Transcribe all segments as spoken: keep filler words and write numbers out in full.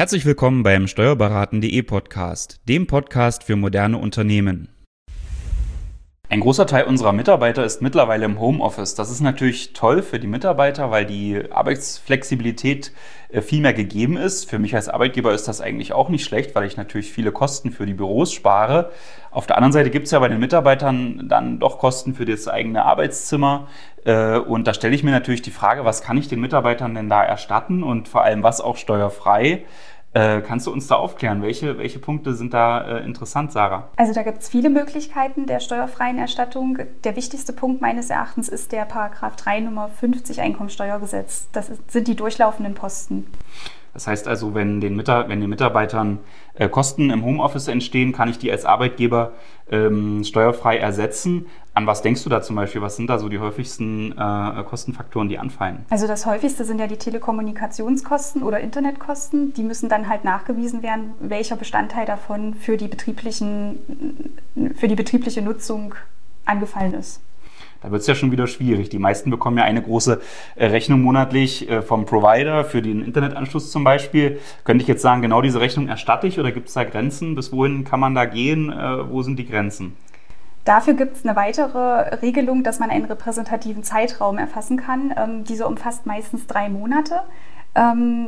Herzlich willkommen beim Steuerberaten punkt de Podcast, dem Podcast für moderne Unternehmen. Ein großer Teil unserer Mitarbeiter ist mittlerweile im Homeoffice. Das ist natürlich toll für die Mitarbeiter, weil die Arbeitsflexibilität viel mehr gegeben ist. Für mich als Arbeitgeber ist das eigentlich auch nicht schlecht, weil ich natürlich viele Kosten für die Büros spare. Auf der anderen Seite gibt es ja bei den Mitarbeitern dann doch Kosten für das eigene Arbeitszimmer. Und da stelle ich mir natürlich die Frage, was kann ich den Mitarbeitern denn da erstatten und vor allem was auch steuerfrei? Äh, kannst du uns da aufklären? Welche, welche Punkte sind da äh, interessant, Sarah? Also da gibt es viele Möglichkeiten der steuerfreien Erstattung. Der wichtigste Punkt meines Erachtens ist der Paragraph drei Nummer fünfzig Einkommensteuergesetz. Das ist, sind die durchlaufenden Posten. Das heißt also, wenn den, Mitar- wenn den Mitarbeitern äh, Kosten im Homeoffice entstehen, kann ich die als Arbeitgeber ähm, steuerfrei ersetzen. An was denkst du da zum Beispiel? Was sind da so die häufigsten äh, Kostenfaktoren, die anfallen? Also das häufigste sind ja die Telekommunikationskosten oder Internetkosten. Die müssen dann halt nachgewiesen werden, welcher Bestandteil davon für die betrieblichen, für die betriebliche Nutzung angefallen ist. Da wird es ja schon wieder schwierig. Die meisten bekommen ja eine große äh, Rechnung monatlich äh, vom Provider für den Internetanschluss zum Beispiel. Könnte ich jetzt sagen, genau diese Rechnung erstatte ich oder gibt es da Grenzen? Bis wohin kann man da gehen? Äh, wo sind die Grenzen? Dafür gibt es eine weitere Regelung, dass man einen repräsentativen Zeitraum erfassen kann. Ähm, diese umfasst meistens drei Monate. Ähm,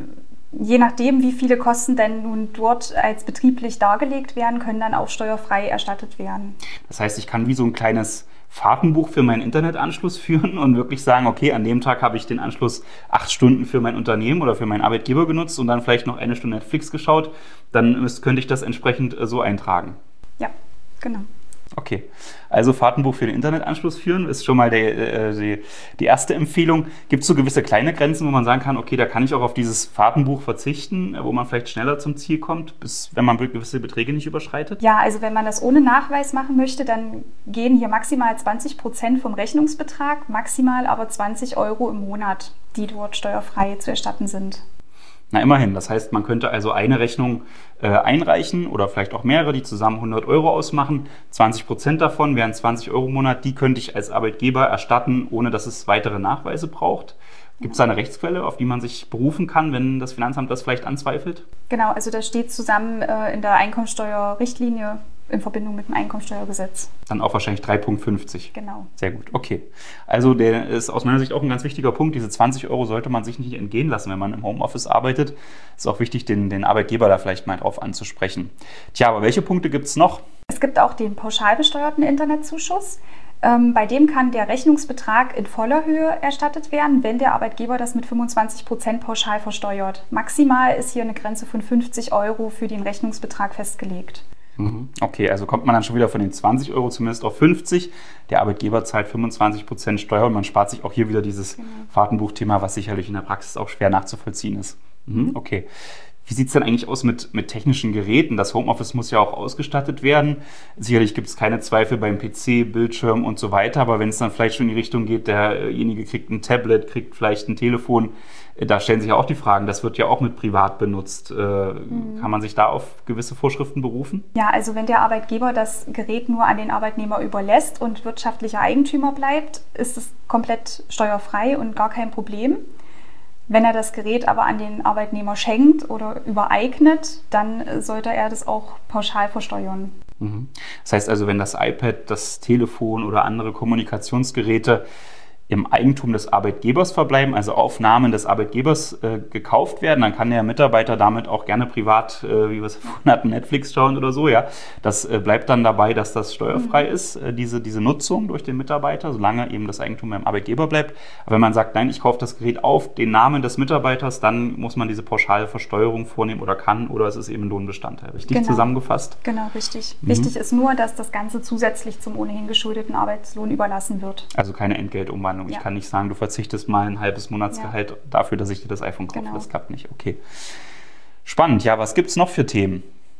je nachdem, wie viele Kosten denn nun dort als betrieblich dargelegt werden, können dann auch steuerfrei erstattet werden. Das heißt, ich kann wie so ein kleines Fahrtenbuch für meinen Internetanschluss führen und wirklich sagen, okay, an dem Tag habe ich den Anschluss acht Stunden für mein Unternehmen oder für meinen Arbeitgeber genutzt und dann vielleicht noch eine Stunde Netflix geschaut, dann müsst, könnte ich das entsprechend so eintragen. Ja, genau. Okay, also Fahrtenbuch für den Internetanschluss führen ist schon mal der, äh, die, die erste Empfehlung. Gibt es so gewisse kleine Grenzen, wo man sagen kann, okay, da kann ich auch auf dieses Fahrtenbuch verzichten, wo man vielleicht schneller zum Ziel kommt, bis, wenn man gewisse Beträge nicht überschreitet? Ja, also wenn man das ohne Nachweis machen möchte, dann gehen hier maximal zwanzig Prozent vom Rechnungsbetrag, maximal aber zwanzig Euro im Monat, die dort steuerfrei zu erstatten sind. Na, immerhin. Das heißt, man könnte also eine Rechnung äh, einreichen oder vielleicht auch mehrere, die zusammen hundert Euro ausmachen. zwanzig Prozent davon wären zwanzig Euro im Monat. Die könnte ich als Arbeitgeber erstatten, ohne dass es weitere Nachweise braucht. Gibt es da eine Rechtsquelle, auf die man sich berufen kann, wenn das Finanzamt das vielleicht anzweifelt? Genau, also das steht zusammen äh, in der Einkommensteuerrichtlinie in Verbindung mit dem Einkommensteuergesetz. Dann auch wahrscheinlich drei Punkt fünfzig. Genau. Sehr gut, okay. Also der ist aus meiner Sicht auch ein ganz wichtiger Punkt. Diese zwanzig Euro sollte man sich nicht entgehen lassen, wenn man im Homeoffice arbeitet. Ist auch wichtig, den, den Arbeitgeber da vielleicht mal drauf anzusprechen. Tja, aber welche Punkte gibt es noch? Es gibt auch den pauschal besteuerten Internetzuschuss. Ähm, bei dem kann der Rechnungsbetrag in voller Höhe erstattet werden, wenn der Arbeitgeber das mit fünfundzwanzig Prozent pauschal versteuert. Maximal ist hier eine Grenze von fünfzig Euro für den Rechnungsbetrag festgelegt. Okay, also kommt man dann schon wieder von den zwanzig Euro zumindest auf fünfzig. Der Arbeitgeber zahlt fünfundzwanzig Prozent Steuer und man spart sich auch hier wieder dieses genau. Fahrtenbuchthema, was sicherlich in der Praxis auch schwer nachzuvollziehen ist. Mhm, okay. Wie sieht es denn eigentlich aus mit, mit technischen Geräten? Das Homeoffice muss ja auch ausgestattet werden. Sicherlich gibt es keine Zweifel beim P C, Bildschirm und so weiter, aber wenn es dann vielleicht schon in die Richtung geht, derjenige kriegt ein Tablet, kriegt vielleicht ein Telefon, da stellen sich ja auch die Fragen, das wird ja auch mit privat benutzt. Mhm. Kann man sich da auf gewisse Vorschriften berufen? Ja, also wenn der Arbeitgeber das Gerät nur an den Arbeitnehmer überlässt und wirtschaftlicher Eigentümer bleibt, ist es komplett steuerfrei und gar kein Problem. Wenn er das Gerät aber an den Arbeitnehmer schenkt oder übereignet, dann sollte er das auch pauschal versteuern. Mhm. Das heißt also, wenn das iPad, das Telefon oder andere Kommunikationsgeräte im Eigentum des Arbeitgebers verbleiben, also auf Namen des Arbeitgebers äh, gekauft werden, dann kann der Mitarbeiter damit auch gerne privat, äh, wie wir es vorhin hatten, Netflix schauen oder so. Ja, das äh, bleibt dann dabei, dass das steuerfrei mhm. ist, äh, diese, diese Nutzung durch den Mitarbeiter, solange eben das Eigentum beim Arbeitgeber bleibt. Aber wenn man sagt, nein, ich kaufe das Gerät auf den Namen des Mitarbeiters, dann muss man diese pauschale Versteuerung vornehmen oder kann, oder es ist eben ein Lohnbestandteil. Richtig genau. zusammengefasst? Genau, richtig. Mhm. Wichtig ist nur, dass das Ganze zusätzlich zum ohnehin geschuldeten Arbeitslohn überlassen wird. Also keine Entgeltumwandlung. Ich ja. kann nicht sagen, du verzichtest mal ein halbes Monatsgehalt ja. dafür, dass ich dir das iPhone kaufe. Genau. Das klappt nicht. Okay. Spannend. Ja, was gibt es noch für Themen?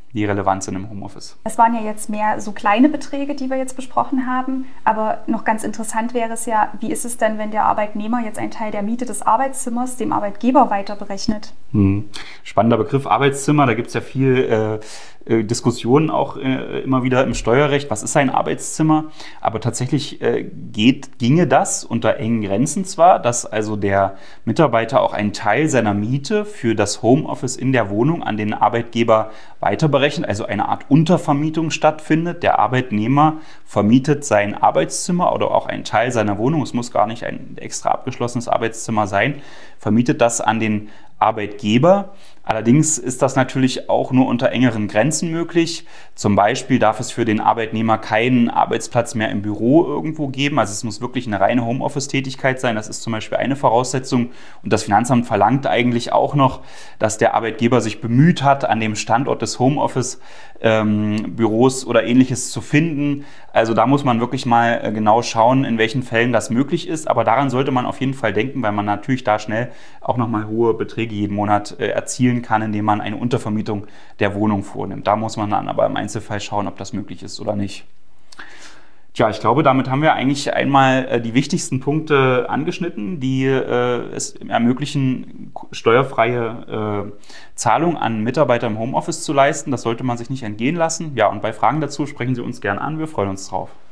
die relevant sind im Homeoffice. Es waren ja jetzt mehr so kleine Beträge, die wir jetzt besprochen haben, aber noch ganz interessant wäre es ja, wie ist es denn, wenn der Arbeitnehmer jetzt einen Teil der Miete des Arbeitszimmers dem Arbeitgeber weiter berechnet? Hm. Spannender Begriff Arbeitszimmer, da gibt es ja viel äh, äh, Diskussionen auch äh, immer wieder im Steuerrecht, was ist ein Arbeitszimmer, aber tatsächlich äh, geht, ginge das unter engen Grenzen zwar, dass also der Mitarbeiter auch einen Teil seiner Miete für das Homeoffice in der Wohnung an den Arbeitgeber weiter berechnet, also eine Art Untervermietung stattfindet. Der Arbeitnehmer vermietet sein Arbeitszimmer oder auch einen Teil seiner Wohnung, es muss gar nicht ein extra abgeschlossenes Arbeitszimmer sein, vermietet das an den Arbeitgeber. Allerdings ist das natürlich auch nur unter engeren Grenzen möglich. Zum Beispiel darf es für den Arbeitnehmer keinen Arbeitsplatz mehr im Büro irgendwo geben. Also es muss wirklich eine reine Homeoffice-Tätigkeit sein. Das ist zum Beispiel eine Voraussetzung. Und das Finanzamt verlangt eigentlich auch noch, dass der Arbeitgeber sich bemüht hat, an dem Standort des Homeoffice-Büros oder Ähnliches zu finden. Also da muss man wirklich mal genau schauen, in welchen Fällen das möglich ist. Aber daran sollte man auf jeden Fall denken, weil man natürlich da schnell auch nochmal hohe Beträge jeden Monat äh, erzielen kann, indem man eine Untervermietung der Wohnung vornimmt. Da muss man dann aber im Einzelfall schauen, ob das möglich ist oder nicht. Tja, ich glaube, damit haben wir eigentlich einmal äh, die wichtigsten Punkte angeschnitten, die äh, es ermöglichen, steuerfreie äh, Zahlung an Mitarbeiter im Homeoffice zu leisten. Das sollte man sich nicht entgehen lassen. Ja, und bei Fragen dazu sprechen Sie uns gern an. Wir freuen uns drauf.